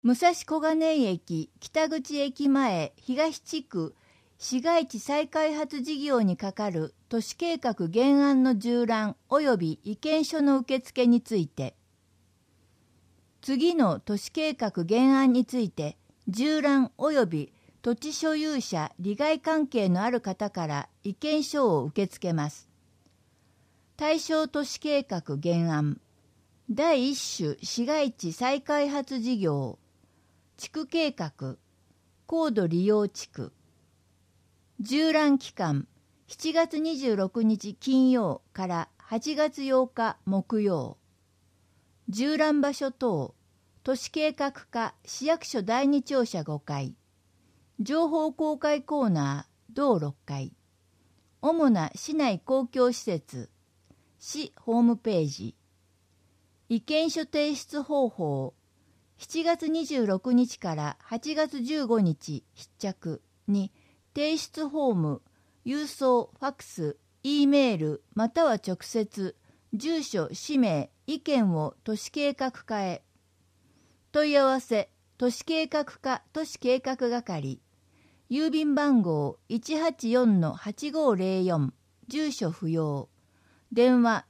武蔵小金井駅北口駅前東地区市街地再開発事業に係る都市計画原案の縦覧及び意見書の受付について、次の都市計画原案について縦覧及び土地所有者利害関係のある方から意見書を受け付けます。対象都市計画原案第1種市街地再開発事業地区計画高度利用地区縦覧期間7月26日金曜から8月8日木曜。縦覧場所等都市計画課市役所第2庁舎5階。情報公開コーナー同6階。主な市内公共施設市ホームページ。意見書提出方法7月26日から8月15日必着に提出フォーム、郵送、ファックス、Eメールまたは直接、住所、氏名、意見を都市計画課へ。問い合わせ、都市計画課都市計画係。郵便番号 184-8504、住所不要。電話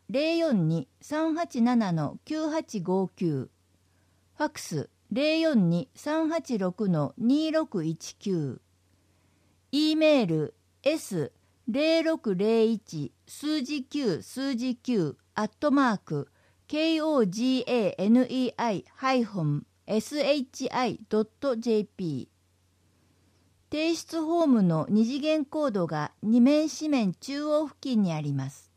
042-387-9859。ファックス 042-386-2619。E メール S0601 数字9数字9KOGANEI-SHI.jp。 提出フォームの二次元コードが2面紙面中央付近にあります。